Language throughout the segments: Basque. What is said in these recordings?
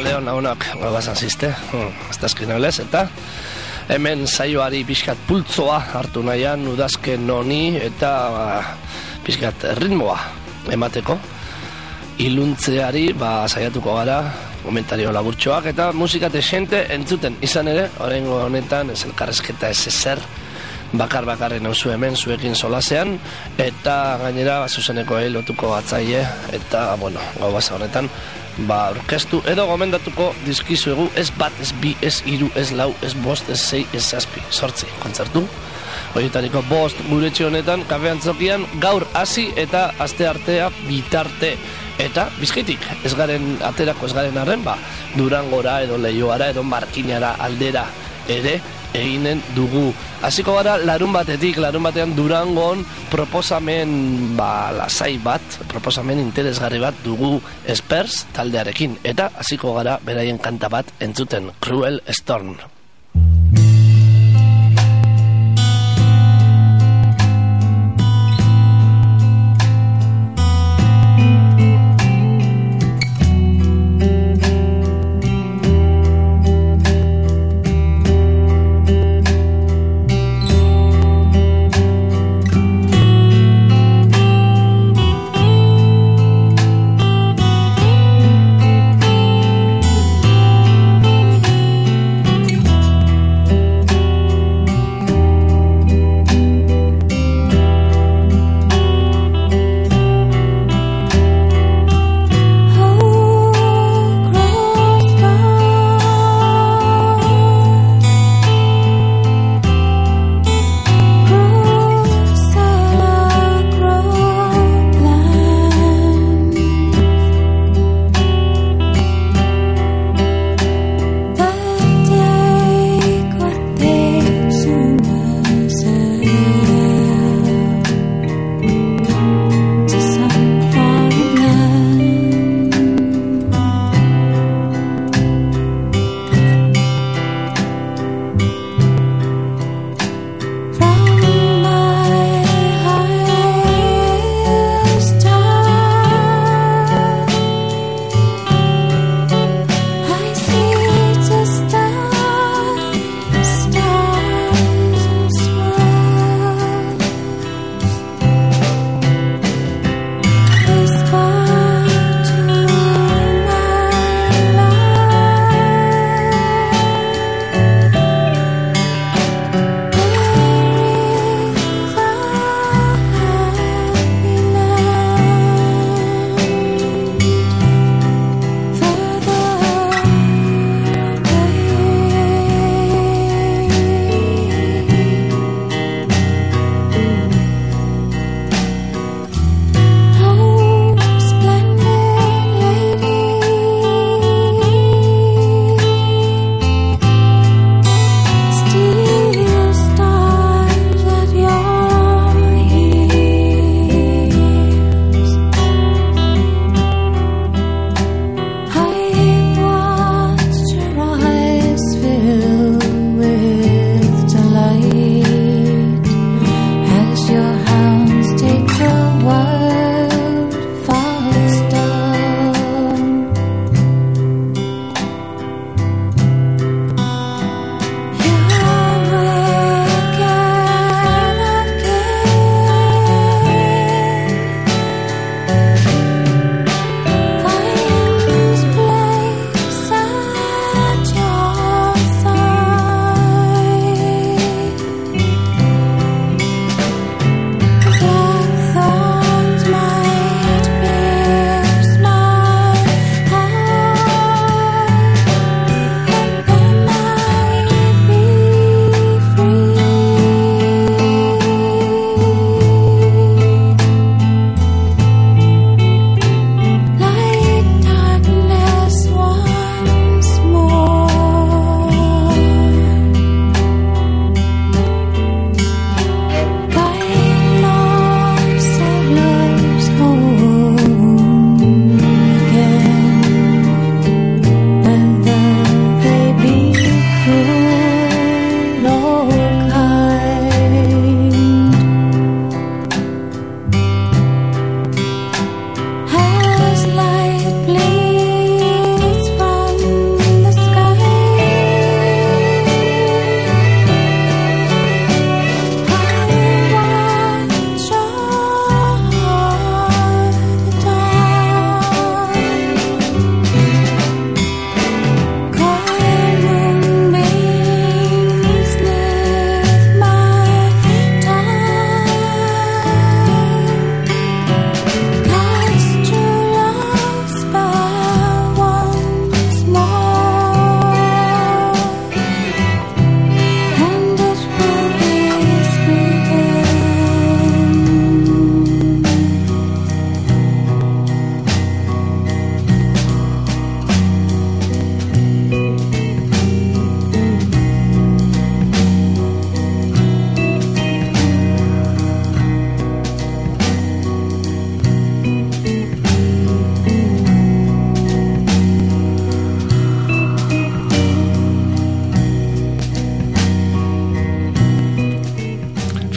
Arratsaldeon lagunak, gabazan ziste, ez da eskinabelez, eta hemen saioari pixkat pultzoa hartu nahian, udazken honi eta pixkat ritmoa emateko. Iluntzeari saiatuko gara, komentario laburtxoak eta musika desente entzuten izan ere, oraingo honetan ez elkarrezketa ez ezer, bakar-bakarren hauzu hemen zuekin solasean, eta gainera zuzeneko lotuko atzaile, eta, gau basa honetan, orkestu edo gomendatuko dizkizuegu ez bat, ez bi, ez hiru, ez lau, ez bost, ez sei, ez zazpi, 8 kontzertu. Horietariko 5 gure honetan, Kafe Antzokian, gaur hasi eta aste artea bitarte. Eta Bizkaitik ez garen aterako ez garen arren, Durangora edo Leioara edo Markinara aldera ere eginen dugu. Hasiko gara larun batean Durangon proposamen lasai bat, proposamen interesgarri bat dugu Spurs taldearekin. Eta hasiko gara beraien kanta bat entzuten, Cruel Storm.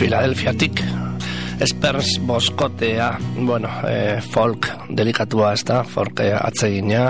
Filadelfiatik. Spurs boskotea, bueno, folk delikatua, ez da, folk atsegina,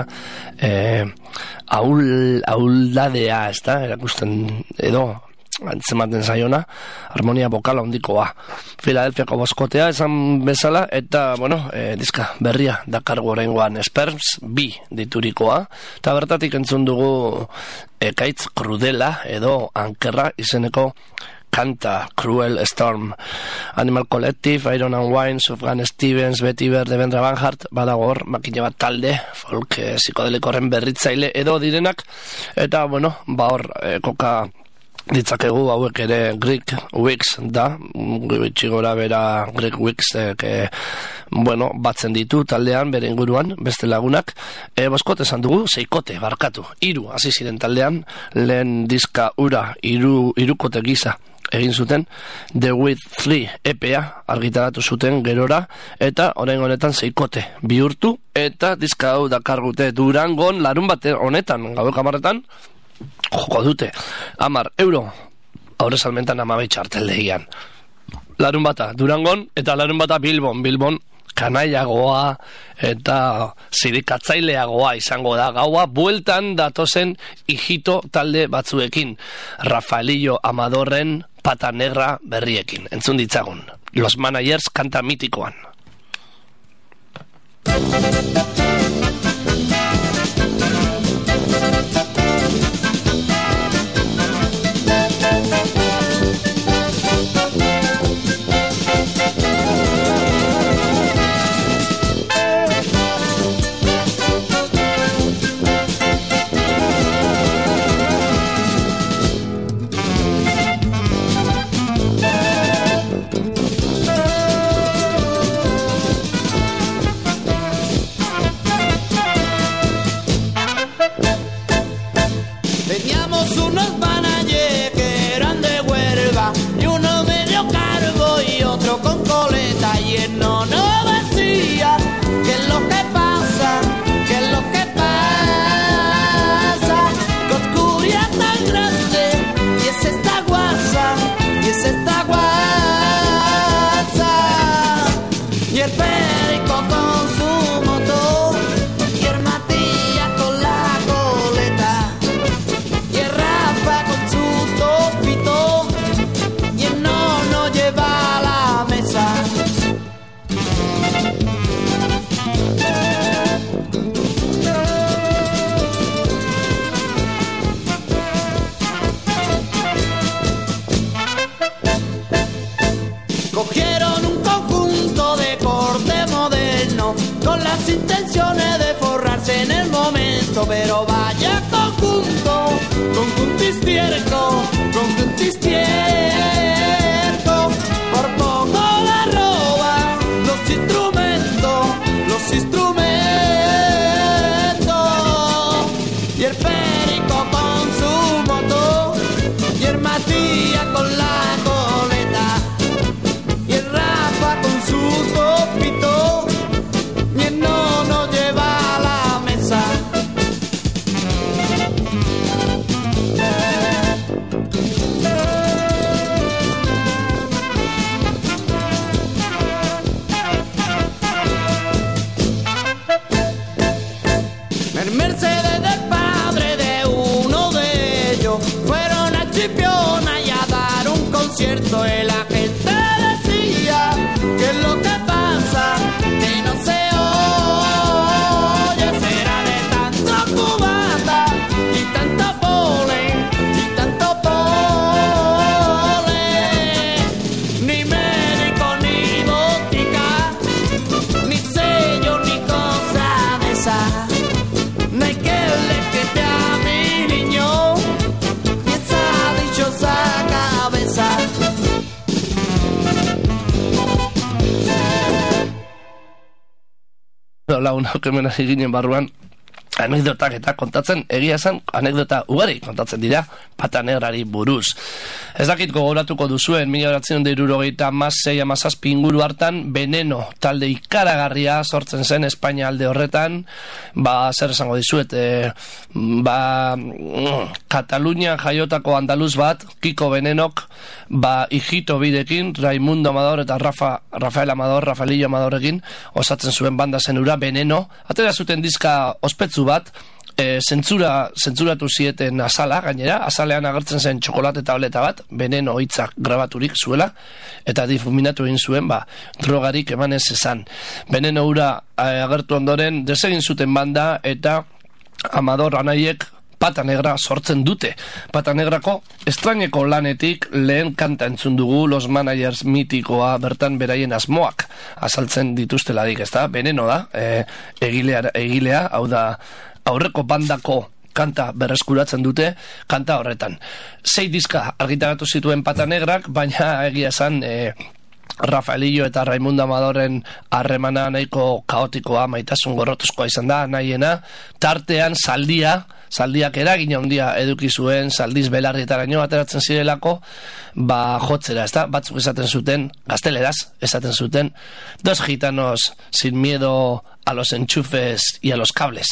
auldadea, ez da, erakusten edo, antzematen zaiona, harmonia bokala hondikoa. Filadelfiako boskotea esan bezala, eta, bueno, diska berria dakargu oraingoan Spurs bi diturikoa, eta bertatik entzun dugu Ekaitz Krudela edo Ankerra izeneko kanta, Cruel Storm. Animal Collective, Iron and Wine, Sufjan Stevens, Betty Bert, Devendra Banhart, badago hor, makina bat talde, folk psikodelikoren berritzaile edo direnak, eta, bueno, ba hor, koka ditzakegu hauek ere Greek Weeks da, txigora bera Greek Weeks, bueno, batzen ditu taldean, bere inguruan, beste lagunak, boskot esan dugu, seikote, barkatu, 3 hasi ziren taldean, lehen diska ura, hirukote gisa egin zuten, The With 3 EPA argitaratu zuten gerora, eta orain honetan seikote bihurtu, eta diska hau dakargute Durangon larun bate honetan, gaueko 10etan, joko dute, 10 euro, aurre salmentan 12 txarteldegian. Larun bata Durangon, eta larun bata Bilbon, kanaiagoa eta zirikatzaileagoa izango da gaua, bueltan datozen hijito talde batzuekin, Rafaelillo Amadorren Pata Negra berriekin. Entzun ditzagun, Los Managers kanta mitikoan. Con coleta y él no decía qué es lo que pasa, qué es lo que pasa. Coscuria tan grande y es esta guasa, y es esta guasa. Y el perico con su motor, y el Matías con la coleta, y el Rafa con su topito, y el no lleva la mesa. Cogieron un conjunto de corte moderno con las intenciones de forrarse en el momento, pero vaya conjunto istierco, por poco la roba los instrumentos, y el perico con su motor, y el Matías con la coleta, y el Rafa con su topito, y el no lleva a la mesa. El Mercedes del padre de uno de ellos fueron a Chipiona y a dar un concierto, y la gente decía que es lo que pasa, que no se oye, será de tanto cubata y tanto polen, ni médico ni botica, ni sello ni cosa de esa. No hay que le quite a mi niño y esa dichosa cabeza. Lagunak hemen hasi ginen barruan anekdotak eta kontatzen, egia esan anekdota ugari kontatzen dira Pata Negrari buruz. Ez dakit gogoratuko duzuen 1976-17 inguru hartan Veneno talde ikaragarria sortzen zen Espainia alde horretan, zer esango dizuet, Katalunia jaiotako andaluz bat, Kiko Venenok hijito bidekin, Raimundo Amador eta Rafaelillo Amadorekin osatzen zuen banda zen ura, Veneno. Atera zuten diska ospetsu bat, zentzuratu zieten azala, gainera, azalean agertzen zen txokolate tableta bat, Veneno hitzak grabaturik zuela, eta difuminatu egin zuen, drogarik emanez esan. Veneno ura agertu ondoren, desegin zuten banda, eta Amador anaiek Pata Negra sortzen dute. Pata Negrako estraineko lanetik lehen kanta entzun dugu, Los Managers mitikoa, bertan beraien asmoak azaltzen dituzteladik, ezta? Veneno da, egilea, hau da, aurreko bandako kanta berreskuratzen dute, kanta horretan. 6 diska argitaratu zituen Pata Negrak, baina egia esan Rafaelillo eta Raimundo Amadoren harremana nahiko kaotikoa, maitasun gorrotuzkoa izan da, nahiena, tartean zaldiak eragina handia eduki zuen, zaldiz belarrietaraino ateratzen zirelako, jotzera, ezta? Batzuk esaten zuten, gazteleraz esaten zuten, 2 gitanos sin miedo a los enchufes y a los cables.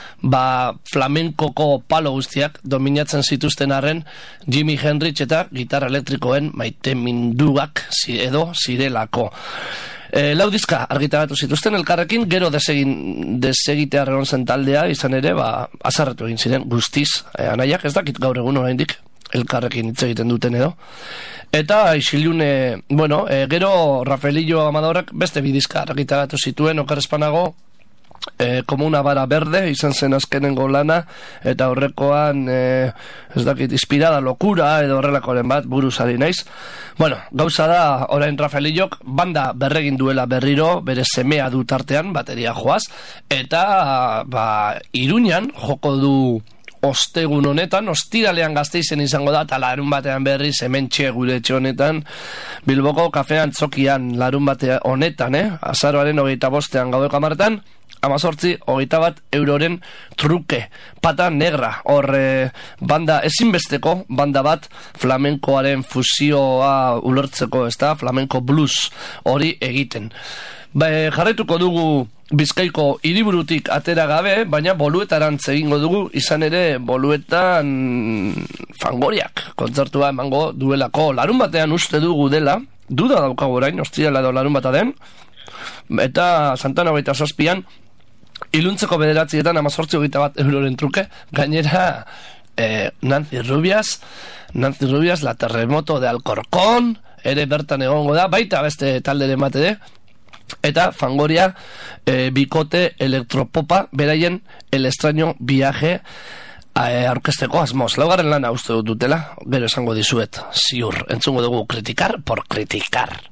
Flamenkoko palo guztiak dominatzen zituzten arren, Jimi Hendrix eta gitarra elektrikoen maiteminduak edo zirelako. 4 diska argitaratu zituzten elkarrekin, gero desegitea egon zen taldea, izan ere, azarretu egin ziren guztiz, anaiak ez dakit gaur egun oraindik elkarrekin hitz egiten duten edo. Eta isilune, gero Rafaelillo Amadorek beste 2 diska argitaratu zituen, okerrezpanago, como una vara verde izan zen azkenengo lana, eta horrekoan ez dakit, inspirada locura edo horrelakoren bat buruz ari naiz. Gauza da, orain Rafaelillok banda berregin duela berriro, bere semea du tartean, bateria joaz, eta Iruñan joko du ostegun honetan, ostiralean Gasteizen izango da, eta larun batean berriz hementxe gure etxe honetan, Bilboko kafean txokian larun batean honetan, azaroaren 25 gaueko 10 18-21 euroren truke. Pata Negra, hor banda ezinbesteko, banda bat flamenkoaren fusioa ulertzeko, ezta, flamenko blues hori egiten. Jarraituko dugu Bizkaiko hiriburutik atera gabe, baina Boluetarantz egingo dugu, izan ere Boluetan Fangoriak kontzertua emango duelako larun batean uste dugu dela, duda daukagu orain, ostirala edo larun bata den, eta Santana 27an iluntzeko 9etan 18-21 euroren truke, gainera Nancy Rubias, La Terremoto de Alcorcón, ere bertan egongo da, baita beste talderen batede, eta Fangoria bikote elektropopa, beraien El extraño viaje aurkezteko asmoz. 4. lana uste dutela, gero esango dizuet, ziur, entzungo dugu Criticar por criticar.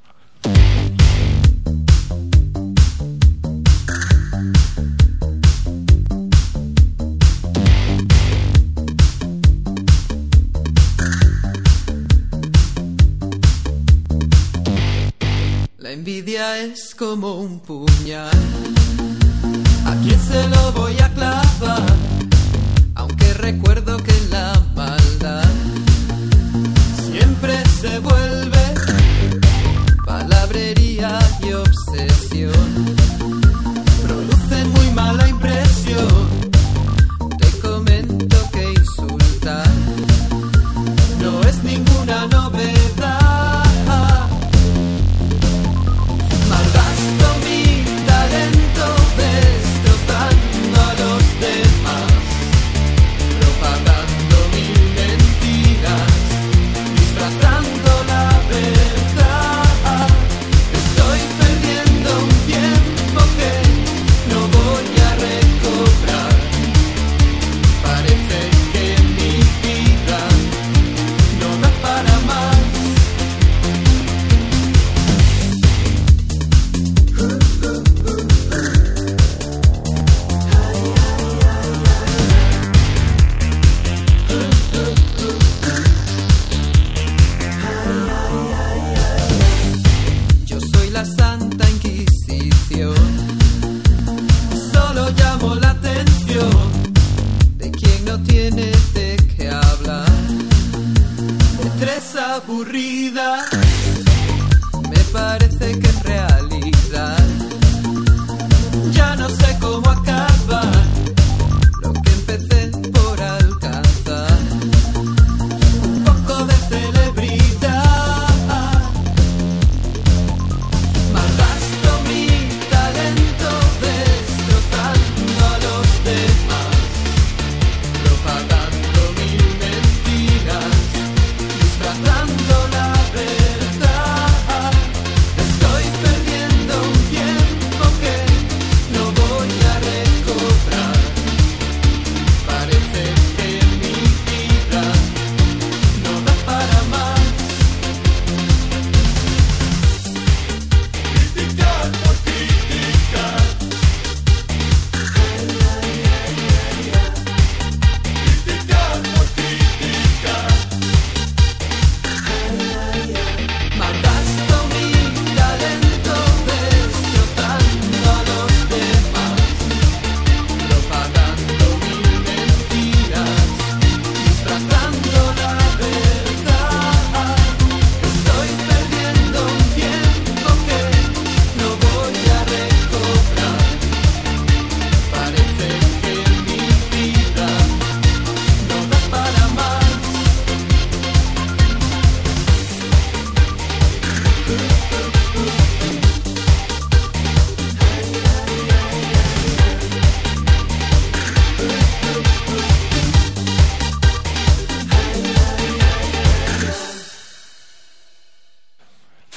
La envidia es como un puñal, ¿a quién se lo voy a clavar? Aunque recuerdo que la maldad siempre se vuelve palabrería y obsesión, producen muy mala impresión. Te comento que insultar no es ninguna novedad. Aburrida, me parece que en realidad ya no sé cómo acabar lo que empecé por alcanzar, un poco de celebridad.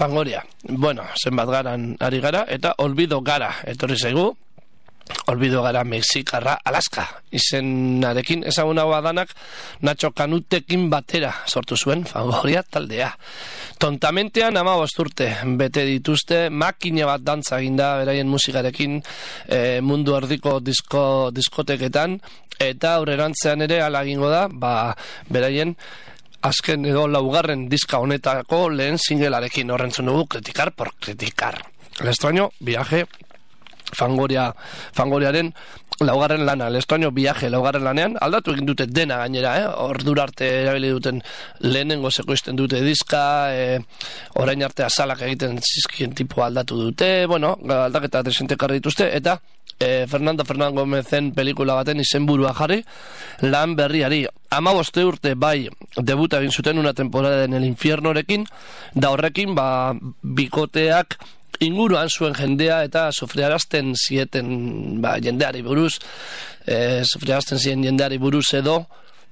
Fangoria. Bueno, zenbat garan ari gara, eta olbido gara, etorri zaigu. Olbido gara Mexikarra Alaska izenarekin ezagunagoa danak Nacho Canutekin batera sortu zuen Fangoria taldea. Tontamentean 15 urte bete dituzte, makina bat dantza eginda beraien musikarekin mundu erdiko diskoteketan, eta aurrerantzean ere hala egingo da, beraien azken edo laugarren diska honetako lehen singelarekin horrentzun dugu Criticar por Criticar. El extraño viaje Fangoriaren laugarren lana, El extraño viaje laugarren lanean, aldatu egin dute dena gainera, ordura arte erabili duten lehenengo sekoizten dute diska, orain arte azalak egiten zizkien tipo aldatu dute, bueno, aldaketa desentekarri dituzte, eta Fernando Gómezen pelikula baten izenburua jarri, lan berriari. 15 urte bai debuta egin zuten una temporada en el infiernorekin, da horrekin bikoteak inguruan zuen jendea eta sufriarazten zieten jendeari buruz, sufriarazten zien jendeari buruz edo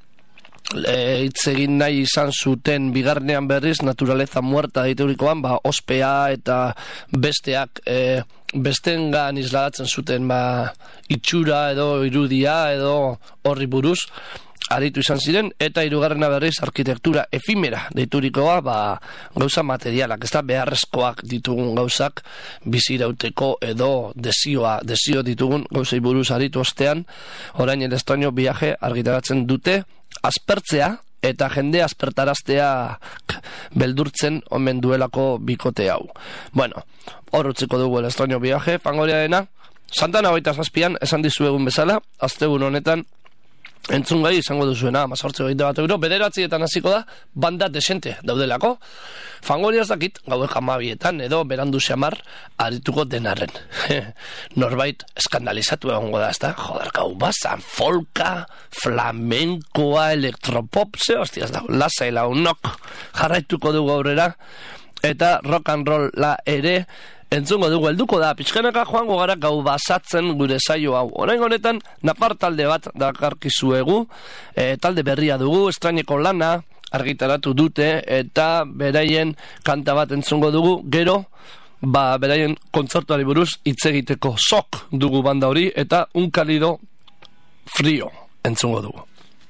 hitz egin nahi izan zuten bigarnean berriz naturaleza muerta deiturikoan, ospea eta besteak bestengan isladatzen zuten itxura edo irudia edo horri buruz aritu izan ziren, eta hirugarrena berriz arkitektura efimera deiturikoa, gauza materialak, ez da beharrezkoak ditugun gauzak bizirauteko edo desio ditugun gauzei buruz aritu ostean, orain El extraño viaje argitaratzen dute aspertzea eta jende aspertaraztea beldurtzen omen duelako bikote hau. Bueno, hor utziko dugu El extraño viaje Fangoriarena. Santana 27an esan dizuegun bezala, astegun honetan entzungai izango duzuena, 18 euro, 9:00 hasiko da, banda desente daudelako. Fangoria ez dakit, gauek 12etan edo berandu xamar arituko denarren. Norbait eskandalizatu egongo da, ezta? Joder, gau bazan, folka, flamenkoa, elektropop, ze hostiaz dago, lasai launok jarraituko dugu aurrera, eta rock and roll la ere entzungo dugu, helduko da, pixkanaka joango gara gau basatzen gure saio hau. Orain honetan, Napar talde bat dakarkizuegu, talde berria dugu, Estraineko lana argitaratu dute, eta beraien kanta bat entzungo dugu, gero, beraien kontzertuari buruz hitz egiteko sok dugu banda hori, eta Un cálido frío entzungo dugu.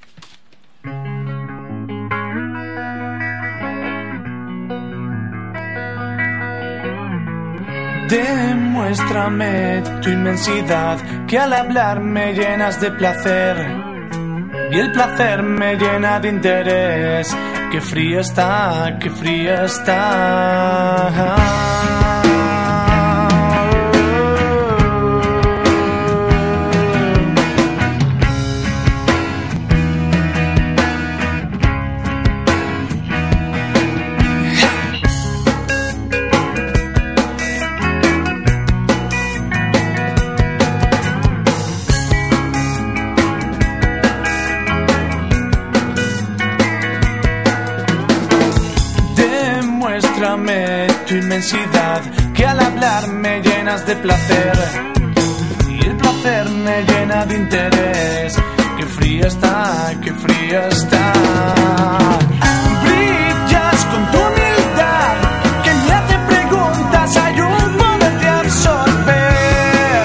Demuéstrame tu inmensidad, que al hablar me llenas de placer y el placer me llena de interés. Qué frío está, qué frío está. Demuéstrame tu inmensidad, que al hablar me llenas de placer y el placer me llena de interés. Qué frío está, qué frío está. Brillas con tu humildad, que me hace preguntas, hay un poder de absorber.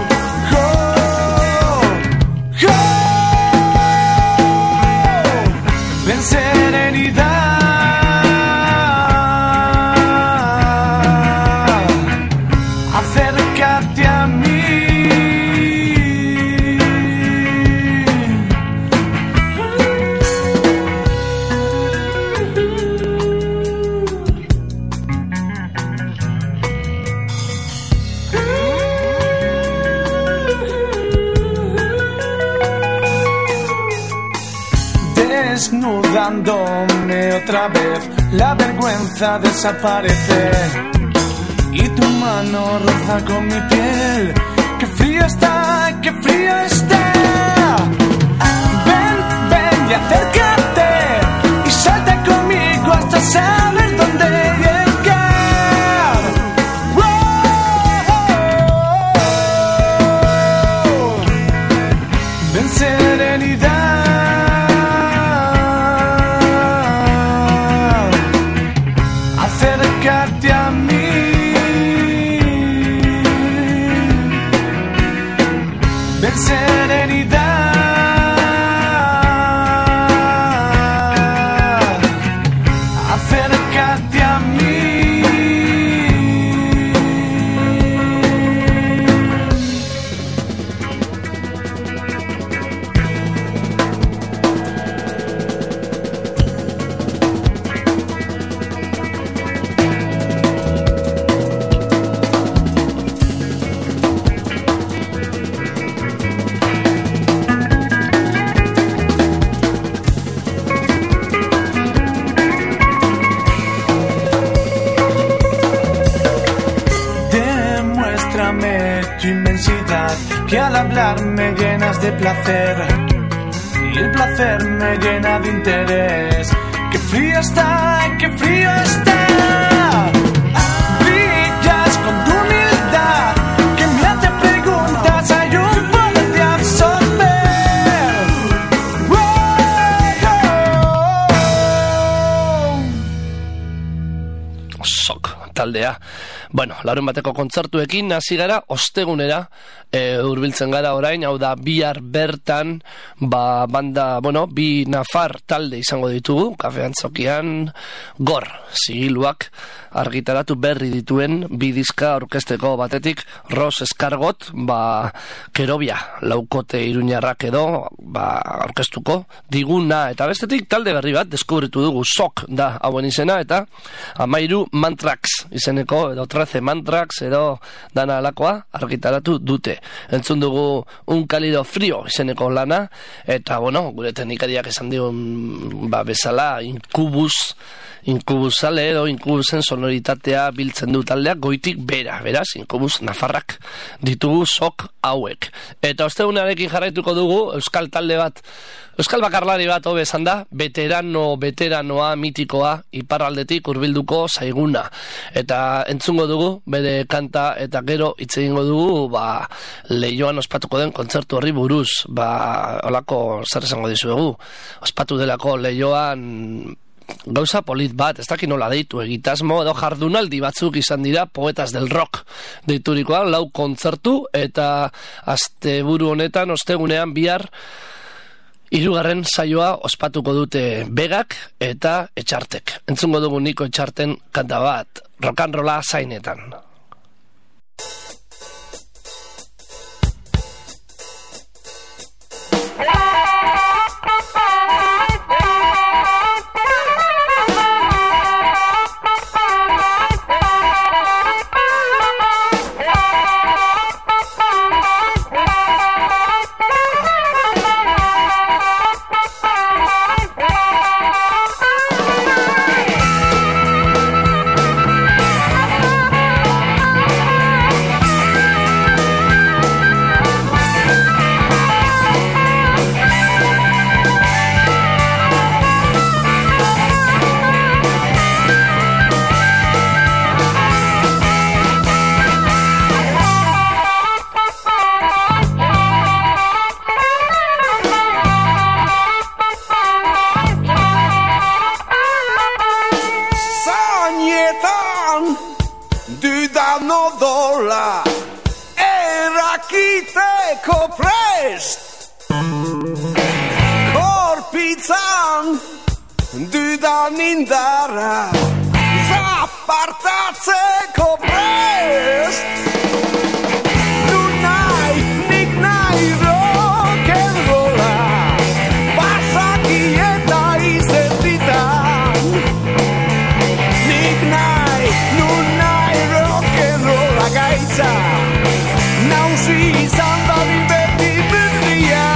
Oh, oh. En serenidad acércate a mí. Desnudándome otra vez, la vergüenza desaparece y tu mano roza con mi piel. Qué frío está, qué frío está. Ven, ven y acércate y salta conmigo hasta saber dónde llegar. Oh, ven, serenidad. Acércate a que al hablar me llenas de placer y el placer me llena de interés. ¡Qué frío está, qué frío está! Brillas con tu humildad que me hace preguntas, hay un poder de absorber. Sok taldea. Bueno, larun bateko kontzertuekin hasi gara, ostegunera hurbiltzen gara orain, hau da bihar bertan, banda, bi nafar talde izango ditugu, kafeantzokian, Gor, zigiluak argitaratu berri dituen bi diska orkesteko batetik, Ros Eskargot, Kerobia, laukote iruñarrak edo, orkestuko diguna, eta bestetik talde berri bat, deskubritu dugu, Sok da hauen izena, eta 13 Mantrax izeneko, edo 13 Mantrax, edo dana alakoa argitaratu dute. Entzun dugu Un Cálido Frío izeneko lana, eta gure teknikariak esan digun bezala Inkubusale edo Inkubusen sonoritatea biltzen du taldeak goitik bera, beraz, Inkubus nafarrak ditugu Sok hauek. Eta ostegunarekin jarraituko dugu euskal talde bat, euskal bakarlari bat hobe esan da, veteranoa mitikoa iparraldetik hurbilduko zaiguna. Eta entzungo dugu bere kanta eta gero hitz egingo dugu Leioan ospatuko den kontzertu horri buruz. Holako zer esango dizuegu, ospatu delako Leioan gauza polit bat, ez dakit nola deitu, egitasmo edo jardunaldi batzuk izan dira, Poetas del Rock deiturikoa, 4 kontzertu, eta asteburu honetan, ostegunean bihar 3. saioa ospatuko dute Begak eta Etxartek. Entzungo dugu Niko Etxarten kanta bat, rock'n'rolla zainetan. Korpitzan dudan indarra zapartatzeko prest. Nik nahi rock'n'rolla basaki eta izetritan. Nik nahi rock'n'rolla gaitza nauzi izan dadin beti berrian.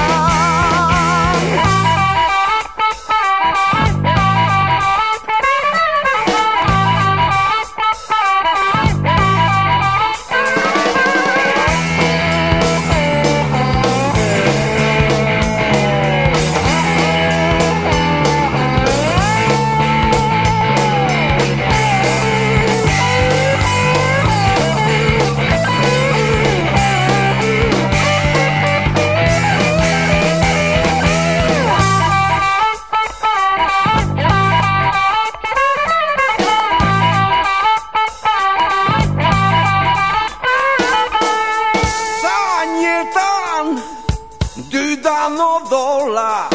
Dola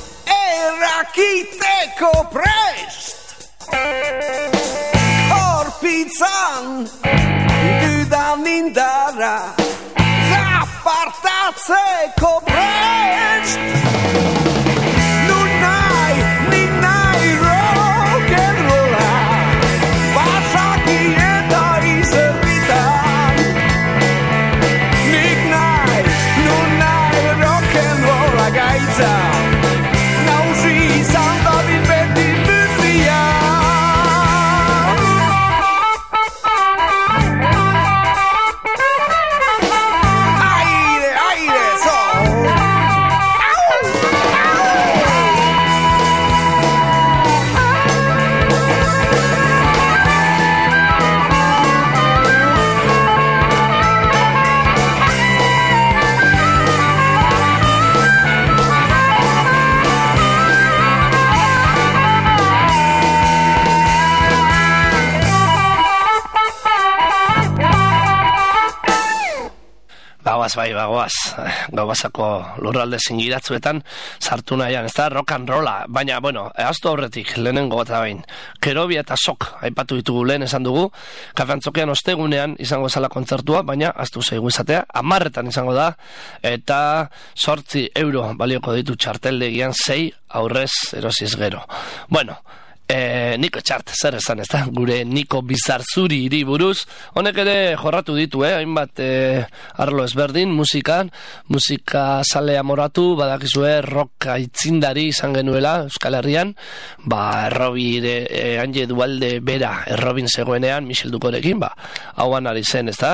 errakiteko prest. Korpitzan dudan indarra zapartatzeko prest. Nik nahi rock'n'rolla basaki eta izerbitan. Nik nahi rock'n'rolla gaitza nauzi izan dadin beti berrian. bagoaz, Gaubazako lurralde zingiratzuetan sartu nahian, ez da, rock and rolla, baina, bueno, ahaztu aurretik, lehenengo eta bain, Kerobia eta Sok aipatu ditugu lehen esan dugu, Kafeantzokian ostegunean izango zala kontzertua, baina ahaztu zaigu izatea, 10 izango da, eta 8 euro balioko ditu txarteldegian 6 aurrez erosiz gero. Bueno, Niko Txart, zer esan ez da, gure Niko Bizarzuri hiri buruz, honek ere jorratu ditu, hainbat arlo ezberdin, musika sale amoratu, badakizue rock aitzindari izan genuela Euskal Herrian, Errobi Anje Dualde bera Errobin zegoenean, Michel Dukorekin, hauan ari zen, ez da,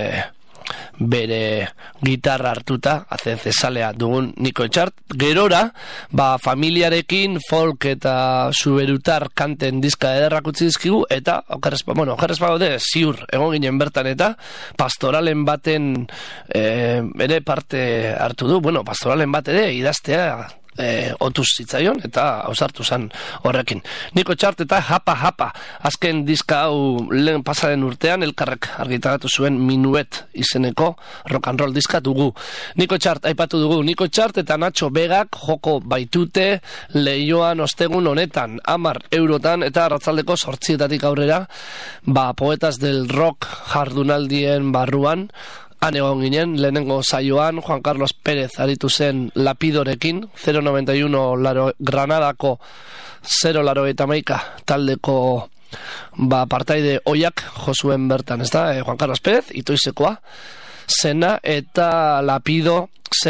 bere gitarra hartuta ACDC salea dugun Niko Txart, gerora familiarekin folk eta suberutar kanten diska ederrak utzi dizkigu, eta okerrez bagaude ziur egon ginen bertan, eta pastoralen baten ere parte hartu du, pastoralen bat ere idaztea otuz zitzaion eta ausartu zen horrekin. Niko Txart eta Japa, azken diska hau lehen pasaren urtean elkarrek argitaratu zuen Minuet izeneko rock and roll diska dugu. Niko Txart aipatu dugu, Niko Txart eta Nacho Vegak joko baitute Leioan ostegun honetan 10 eurotan, eta arratzaldeko 8 aurrera Poetas del Rock jardunaldien barruan. Han egon ginen, lehenengo saioan, Juan Carlos Pérez aritu zen Lapidorekin, 091 Granadako 081 taldeko partaide oiak josuen bertan, ez da, Juan Carlos Pérez, itoizekoa, zena, eta Lapido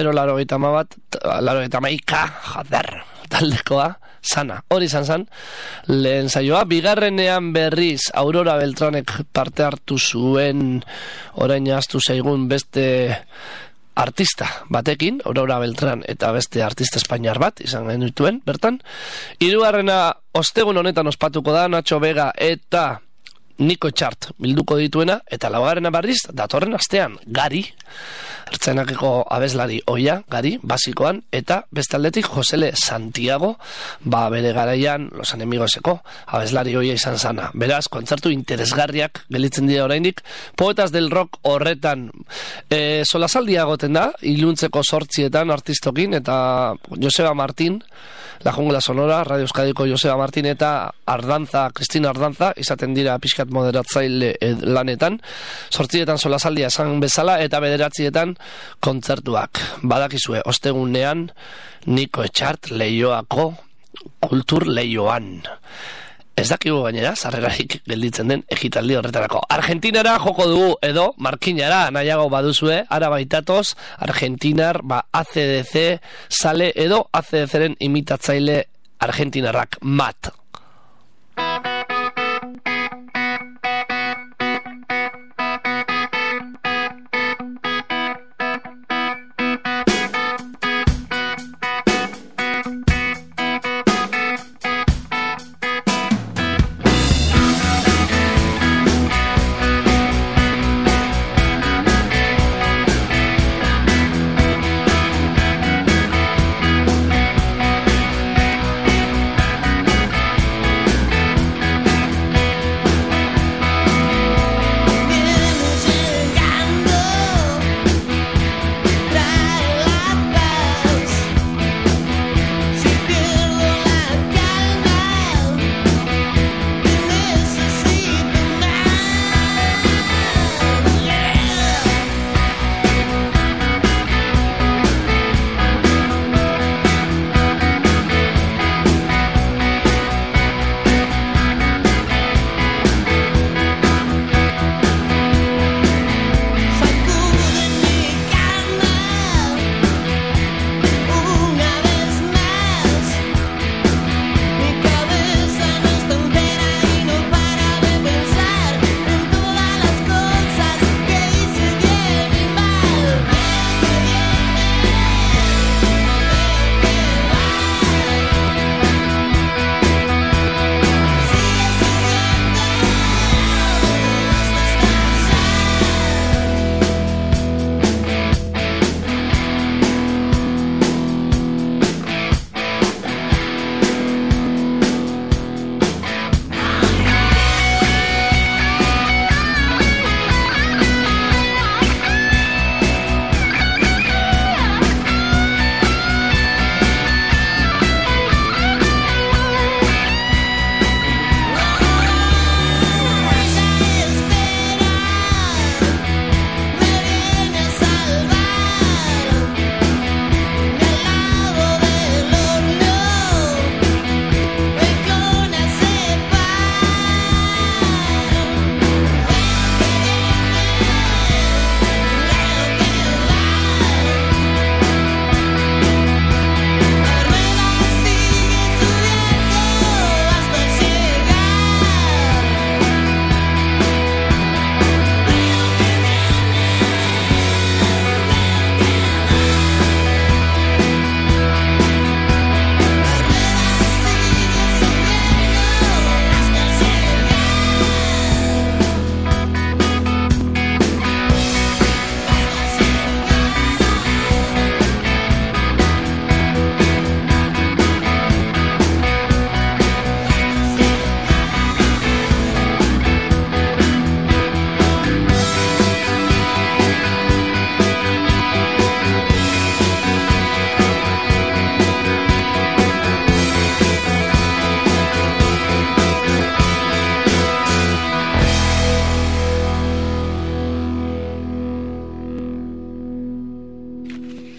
081 taldekoa, sana. Hori izan lehen saioa. Bigarrenean berriz Aurora Beltranek parte hartu zuen, orain ahaztu zaigun beste artista batekin, Aurora Beltran eta beste artista espainiar bat izan genituen bertan. Hirugarrena ostegun honetan ospatuko da Nacho Vega eta Niko Txart bilduko dituena, eta laugarrena berriz datorren astean Gari, ertzainakeko abeslari oia, Gari, basikoan, eta beste aldetik Josele Santiago, bere garaian Los Enemigoseko abeslari oia izan zana. Beraz, kontzertu interesgarriak gelitzen dira oraindik. Poetas del Rock horretan solasaldia goten da, iluntzeko 8 artistokin, eta Joseba Martín, La Jungla Sonora, Radio Euskadiko Joseba Martín eta Cristina Ardanza, izaten dira pixkat moderatzaile lanetan. 8 solasaldia esan bezala, eta 9 kontzertuak. Badakizue, ostegunean Niko Txart Leioako Kultur Leioan. Ez dakigu gainera, sarrerarik gelditzen den egitaldi horretarako. Argentinara joko dugu, edo markinara nahiago baduzue, ara baitatoz, Argentinar, ACDC sale, edo ACDCren imitatzaile argentinarrak, Mat.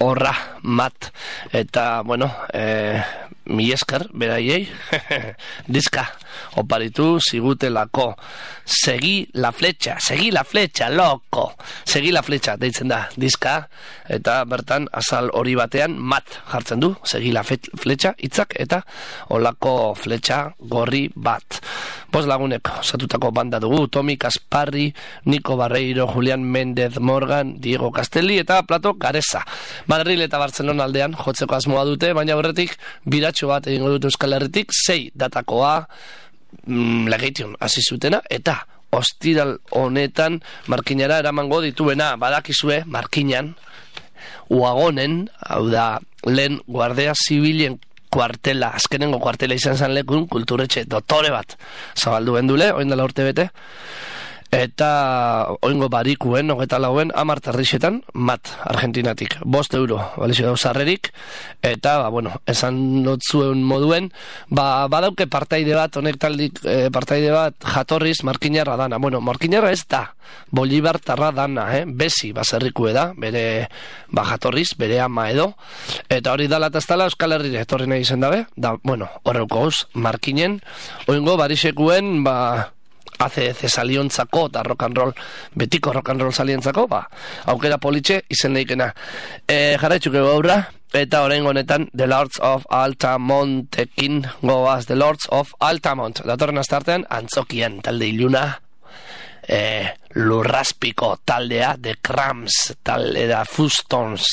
horra, mat, eta, bueno, mi esker, beraiei, diska, oparitu zigutelako, segi la flecha, loko, segi la flecha, deitzen da, diska, eta bertan azal hori batean mat jartzen du, segi la flecha, hitzak, eta olako flecha gorri bat. Bost lagunek osatutako banda dugu, Tomi Kasparri, Nico Barreiro, Julián Méndez Morgan, Diego Castelli eta Plato Gareza. Madrid eta Barcelona aldean jotzeko asmoa dute, baina horretik biratxo bat egingo dute Euskal Herritik, 6 datakoa Legation hasi zutena, eta ostiral honetan markinara eramango dituena, badakizue markinan, Uagonen, hau da, lehen guardia zibilen kuartela, azkenengo kuartela izan zen lekun, kulturetxe dotore bat zabaldu bendule, oin dela urte bete, eta oingo barikuen, 24 10 terrixetan, mat, Argentinatik, 5 euro, balizio dau sarrerik, eta, bueno, esan notzuen moduen, badauke partaide bat, honek taldik partaide bat, jatorriz, markinarra dana, bueno, markinarra ez da, Bolibartarra dana, bezi baserrikue da, bere jatorriz, bere ama edo, eta hori dala eta ez dala Euskal Herrire etorri nahi izen dabe, da, bueno, horreuko gauz, markinen, oingo barixekuen, ACDC saliontzako eta rock and roll, betiko rock and roll saliontzako, aukera politxe izen daikena. Jarraitzuke gaurra, eta orain honetan The Lords of Altamontekin goaz, The Lords of Altamont. Datorren astartean, antzokian talde iluna, lurraspiko taldea, The Cramps, talde da Fustons,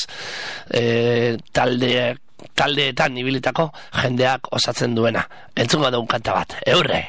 taldeetan ibilitako jendeak osatzen duena. Entzungo dugun kanta bat, eurre!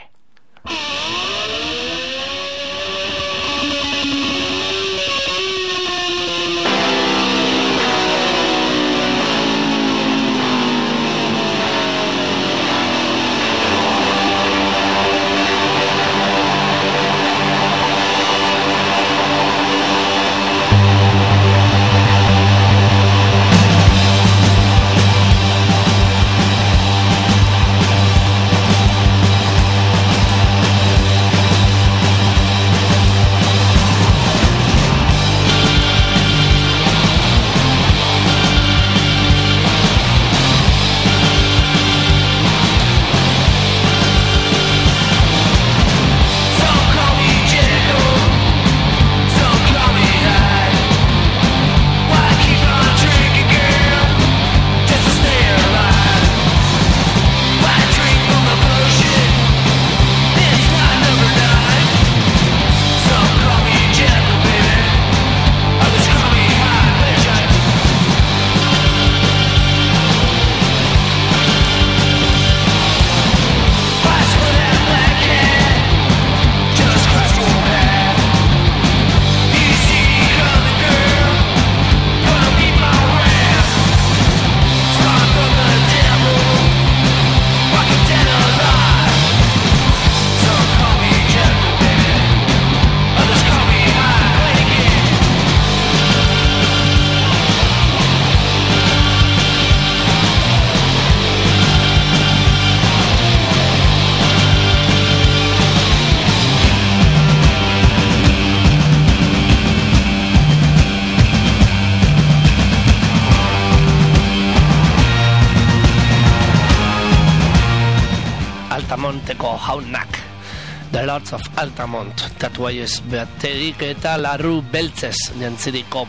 Altamonteko jaunak, The Lords of Altamont, tatuaiez beaterik eta larru beltzez jantziriko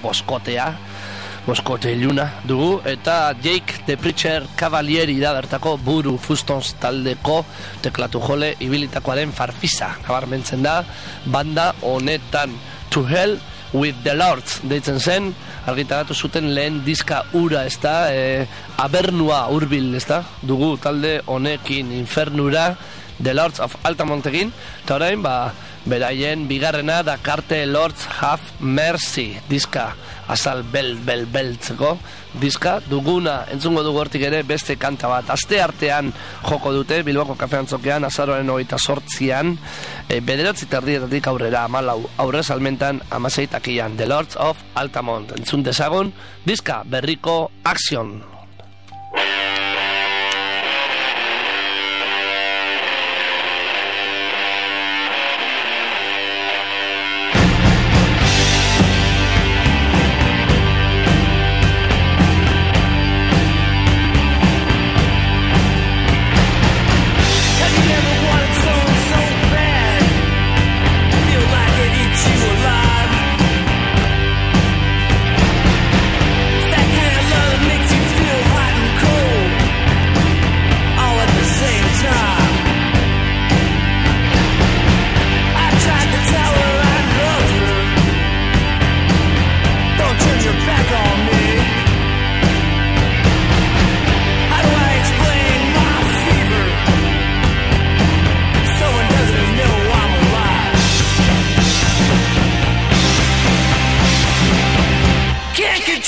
boskote iluna dugu, eta Jake the Preacher Cavalieri da bertako buru Fustons taldeko teklatu jole ibilitakoaren farfisa, nabarmentzen da, banda honetan To Hell with the Lords deitzen zen, argitaratu zuten lehen diska ura, ez da, abernua urbil, ez da, dugu talde honekin infernura, The Lords of Altamontekin, eta orain, beraien bigarrena da karte Lords Have Mercy diska, azal beltzeko diska, duguna, entzungo dugu hortik ere beste kanta bat, aste artean joko dute, Bilboko kafeantzokean, azaroaren 28an, 9:30 aurrera, 14 aurre salmentan, 16 takian, The Lords of Altamont, entzun dezagun, diska berriko Action.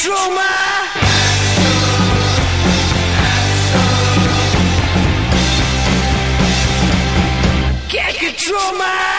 control can't control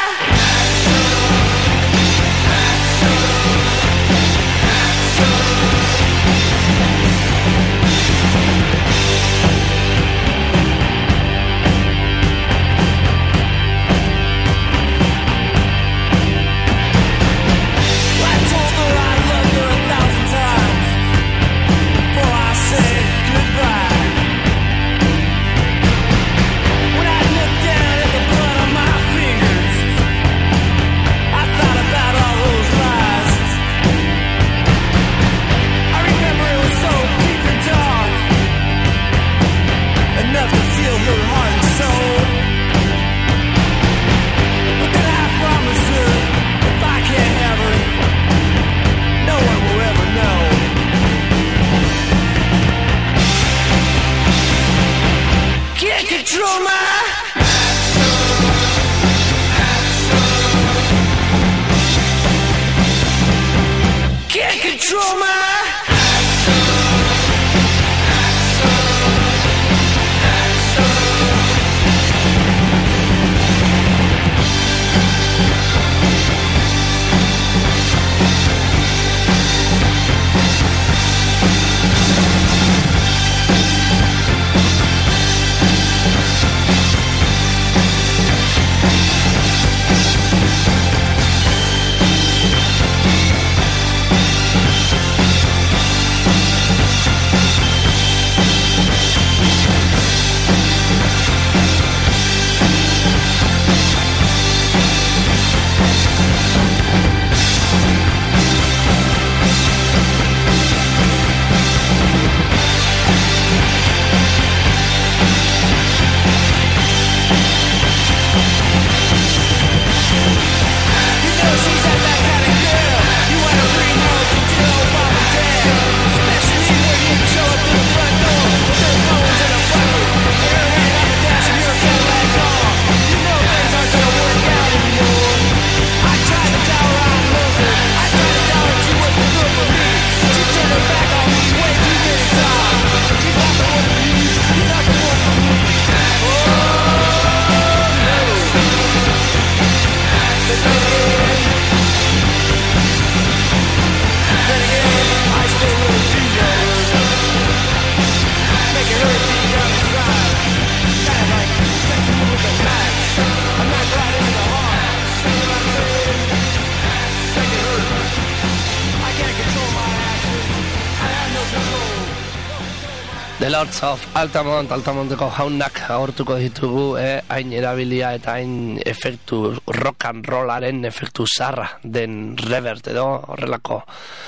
The Lords of Altamont, Altamonteko jaunak agortuko ditugu, hain erabilia eta hain efektu rock and rollaren efektu zarra den revert edo horrelako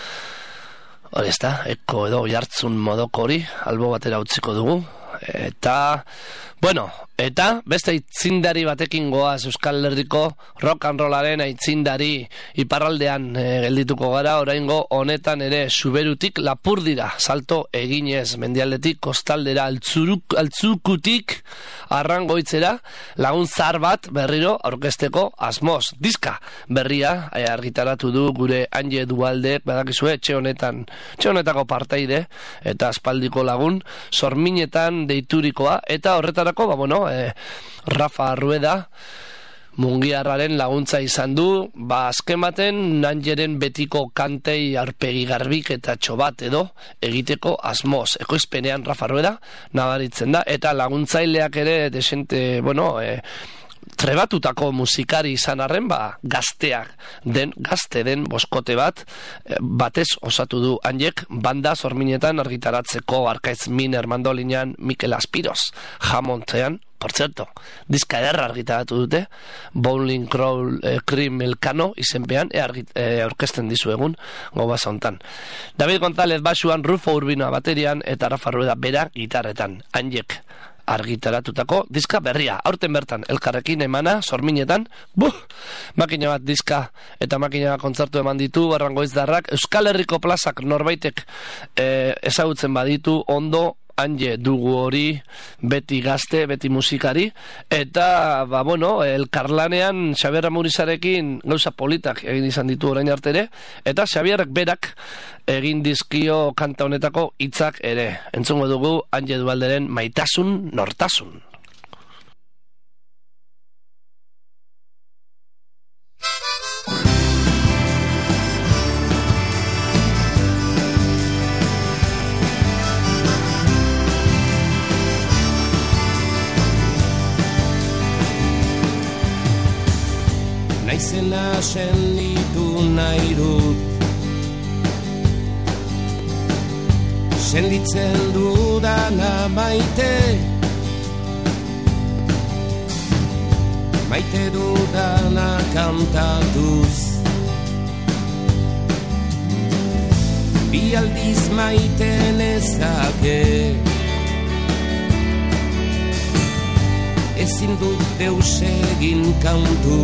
hori ez da, eko edo jartzun modoko hori albo batera utziko dugu eta bueno, eta beste aitzindari batekin goaz Euskal Herriko rock and rollaren aitzindari iparraldean geldituko gara, oraingo honetan ere Zuberutik Lapurdira salto eginez, mendialdetik kostaldera altzukutik Arrangoitzera lagun zar bat berriro aurkezteko asmoz. Diska berria argitaratu du gure Anje Dualde, badakizue etxe honetako parteide eta aspaldiko lagun Sorminetan deiturikoa eta horretarako Rafa Rueda Mungiarraren laguntza izan du, azken baten Nanjeren betiko kantei arpegi garbik eta txobat edo egiteko asmoz. Ekoizpenean Rafa Rueda nabaritzen da eta laguntzaileak ere desente, trebatutako musikari izan arren, gazte den boskote batez osatu du Anjek banda Sorminetan argitaratzeko Arkaitz Miner mandolinean Mikel Aspiroz jamontean, por cierto, diska ederra argitaratu dute, Bowling Cream Elkano izenpean aurkezten dizu egun gobaza hontan. David González basuan, Rufo Urbina baterian eta Rafa Rueda bera gitarretan. Anjek argitaratutako diska berria. Aurten bertan elkarrekin emana Sorminetan, makina bat diska eta makina bat kontzertu eman ditu Arrangoizdarrak. Euskal Herriko plazak norbaitek ezagutzen baditu ondo Anje dugu hori, beti gazte, beti musikari, eta, elkarlanean Xabier Amurizarekin gauza politak egin izan ditu orain artere, eta Xabierrek berak egin dizkio kanta honetako hitzak ere. Entzungo dugu Anje Dubalderen Maitasun Nortasun. Naizena senditu nahi dut, senditzen dudana maite, maite dudana kantatuz. Bi aldiz maite nezake, ezin dut deus egin kantu.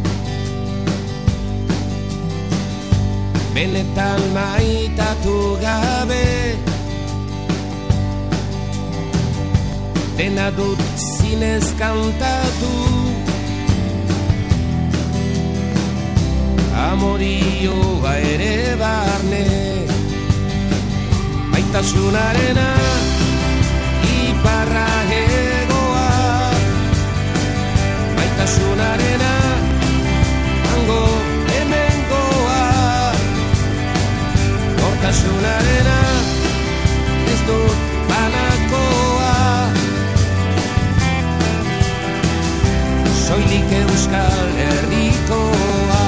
Benetan maitatu gabe, dena dut zinez kantatu. Amorioa ere barne, maitasunarena iparra hegoa, maitasunarena hango hemengoa. Nortasunarena ez dut banakoa, soilik Euskal Herrikoa.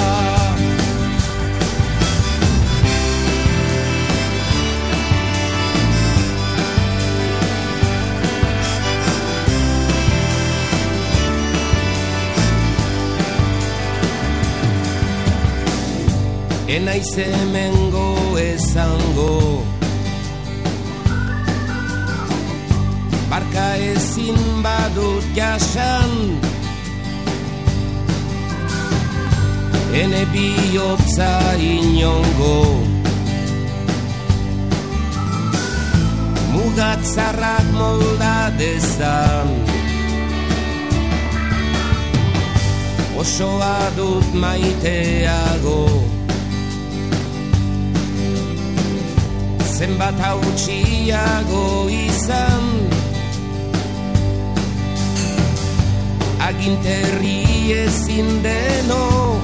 Enaiz hemengo ezango, barka ezin badut jasan, ene bihotza inongo. Mugatzarrak molda dezan, osoa dut maiteago. Zenbat hautsiago izan, aginterri ezin deno,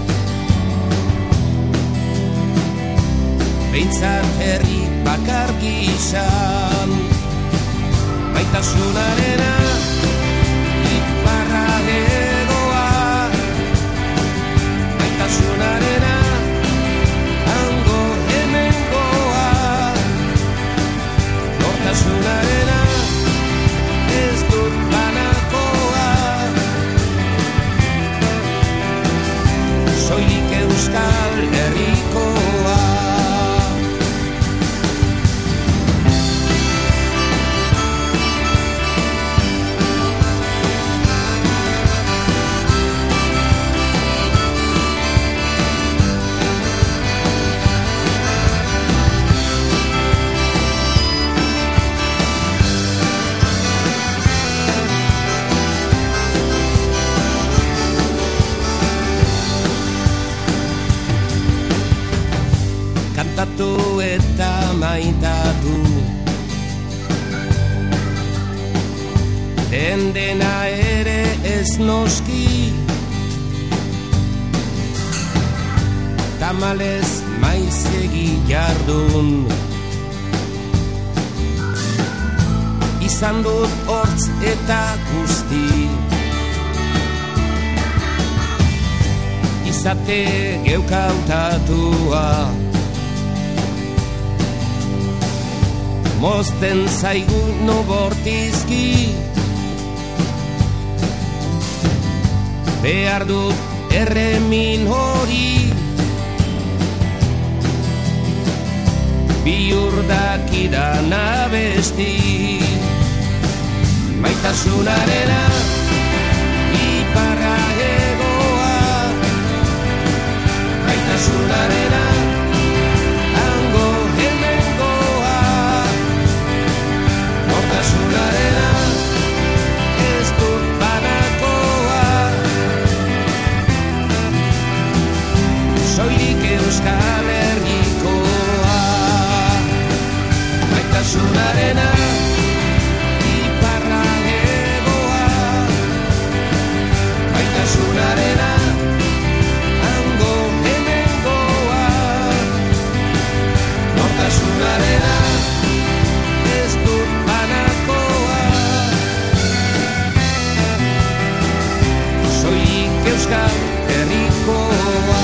behintzat herri bakar gizan. Maitasunarena iparra hegoa, maitasunarena hango hemengoa. Nortasunarena ez dut banakoa, soilik Euskal Herrikoa. Kantatu eta maitatu, dena ere ez noski, tamalez maizegi jardun. Izan dut hortz eta guzti, izate geukautatua. Mozten zaigu no bortizki, behar dut erremin hori, bihurdakidan abesti. Maitasunarena iparra hegoa, maitasunarena hango hemengoa. Euskal Herrikoa.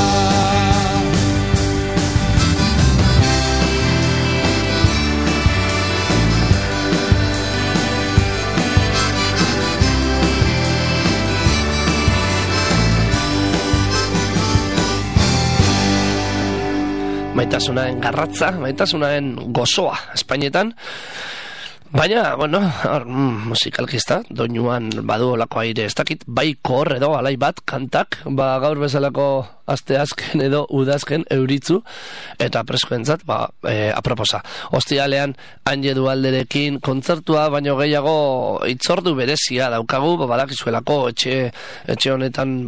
Maitasunaen garratza, maitasunaen gozoa Espainetan. Baina, bueno, musikalkista, doinuan badu olako aire ez dakit, bai kor edo alai bat kantak, gaur bezalako asteazken edo udazken euritzu, eta preskoentzat, aproposa. Ostialean, Anje Dualderekin kontzertua, baino gehiago itzordu berezia daukagu, badakizuelako etxe honetan,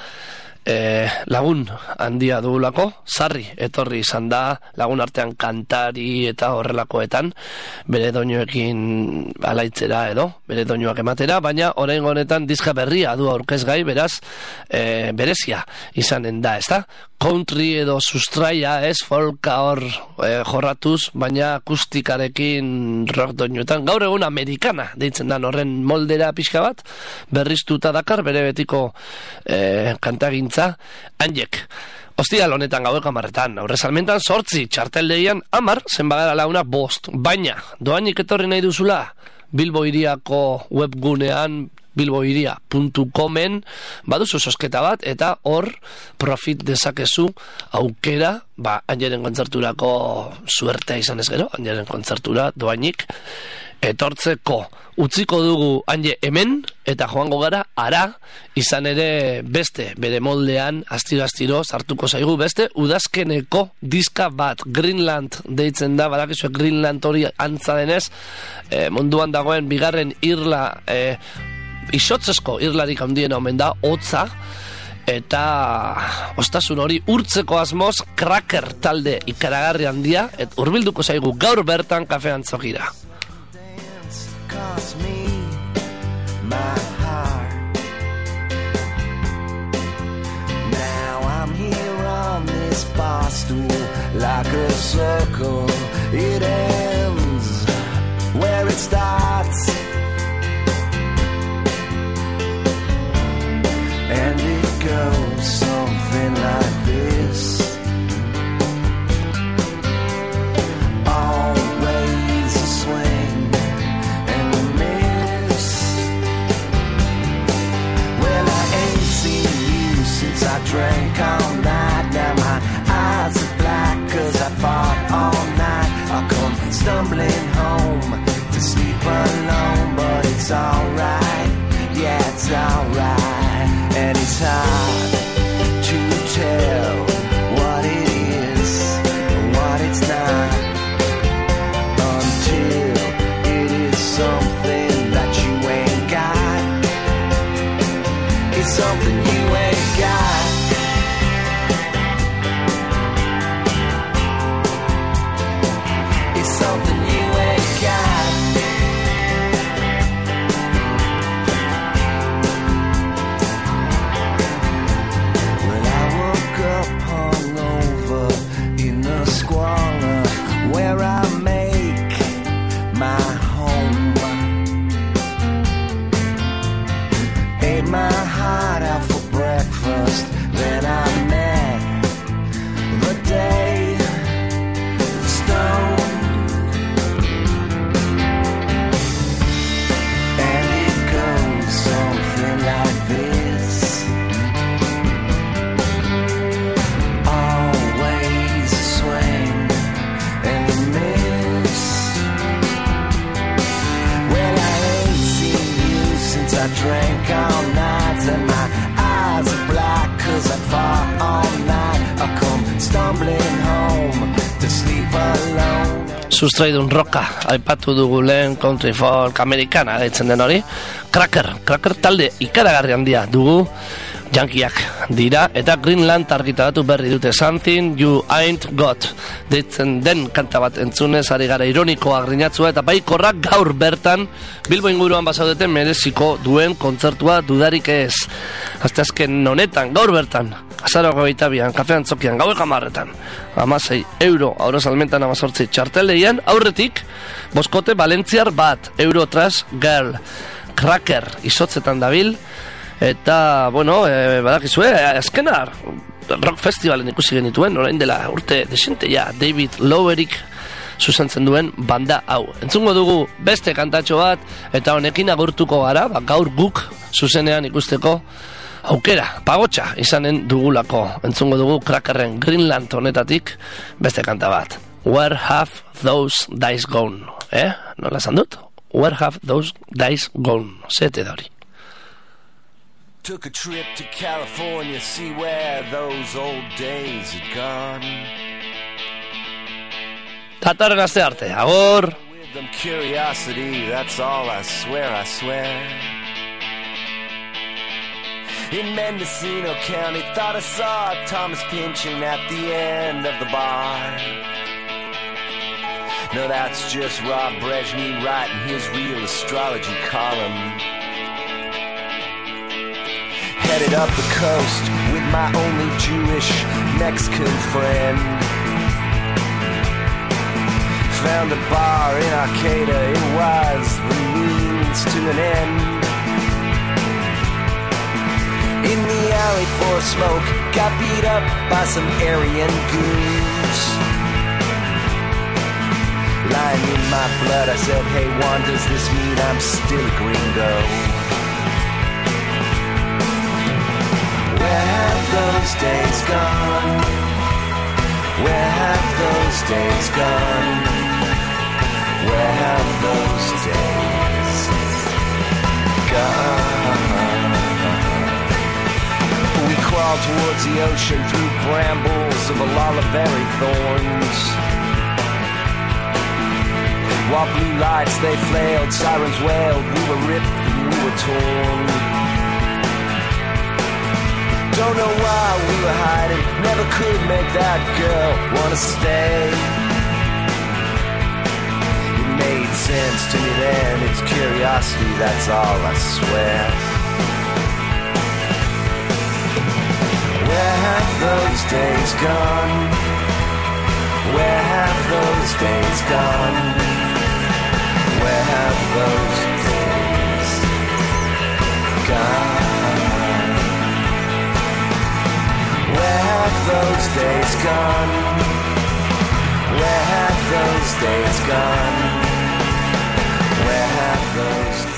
lagun handia dugulako, sarri etorri izan da, lagun artean kantari eta horrelakoetan, bere doinuekin alaitzera edo, bere doinuak ematera, baina orain honetan diska berria du aurkezgai, beraz, berezia izanen da, ezta? Country edo sustraia, folka hor jorratuz, baina akustikarekin rock doinuetan, gaur egun amerikana deitzen da horren moldera pixka bat, berriztuta dakar, bere betiko kantagintza, Anjek. Ostial honetan gaueko 10:00, aurrezalmentan 8, txarteldeian 10, zenbagara launa 5, baina, doainik etorri nahi duzula, Bilbo Hiriako webgunean, bilbohiria.comen, baduzu sosketa bat, eta hor profit dezakezu aukera, Anjeren kontzerturako suertea izan ez gero, Anjeren kontzertura doainik, etortzeko. Utziko dugu Anje hemen, eta joango gara ara, izan ere beste, bere moldean, astiro sartuko zaigu beste, udazkeneko diska bat, Greenland deitzen da, badakizuek Greenland hori antza denez, munduan dagoen bigarren irla, isotzezko irlarik handiena omen da, hotza, eta ostasun hori urtzeko asmoz Cracker talde ikaragarri handia, eta hurbilduko zaigu gaur bertan Kafe Antzokira. Cost me my heart. Now I'm here on this bar stool like a circle. It ends where it starts, and it goes something like this. Always a swing. I drank all night, now my eyes are black, 'cause I fought all night. I come stumbling home to sleep alone, but it's alright, yeah, it's alright. And it's hard to tell what it is and what it's not, until it is something that you ain't got. It's something you ain't got. It's something you ain't got. Well, I woke up hungover in the squalor where I make my home. Ate my heart out for breakfast, then I met the day stone. And it goes something like this. Always a swing and a miss. Well, I ain't seen you since I drank all night, and my eyes are black 'cause I fought all night. I come stumbling home to sleep alone. Sustraidun roka, aipatu dugu lehen, country folk, amerikana deitzen den hori. Cracker talde ikaragarri handia dugu, jankiak dira, eta Greenland argitaratu berri dute Something You Ain't Got deitzen den kanta bat entzunez, ari gara ironikoa, grinatzua, eta baikorrak gaur bertan Bilbo inguruan basaudeten mereziko duen kontzertua dudarik ez. Asteazken honetan, gaur bertan, azaroko gaitabian, Kafe Antzokian, gaueko 10:00, 16 euro, aurrezalmentan 18 txarteldeian, aurretik, boskote Valentziar bat, Euro Trash Girl, Cracker, izotzetan dabil, Eta, bueno, badakizue, azkena rock festivalen ikusi genituen, orain dela urte desente ja, David Lowerik zuzentzen duen banda hau. Entzungo dugu beste kantatxo bat, eta honekin agurtuko gara, gaur guk zuzenean ikusteko aukera, pagotxa izanen dugulako. Entzungo dugu Crackerren Greenland honetatik beste kanta bat. Where have those dice gone? Nola esan dut? Where have those dice gone? Zete da hori. Took a trip to California, see where those old days had gone. Datorren aste arte, agur! With them curiosity, that's all I swear. In Mendocino County, thought I saw Thomas Pynchon at the end of the bar. No, that's just Rob Brezhnev writing his real astrology column. Headed up the coast with my only Jewish Mexican friend. Found a bar in Arcata, it was the means to an end. In the alley for a smoke, got beat up by some Aryan goons. Lying in my blood, I said, hey Juan, does this mean I'm still a gringo? Where have those days gone? Where have those days gone? Where have those days gone? We crawled towards the ocean through brambles of Olalaberry thorns. While blue lights they flailed, sirens wailed, we were ripped and we were torn. Don't know why we were hiding, never could make that girl wanna stay. It made sense to me then, it's curiosity, that's all I swear. Where have those days gone? Where have those days gone? Where have those days gone? Where have those days gone? Where have those days gone? Where have those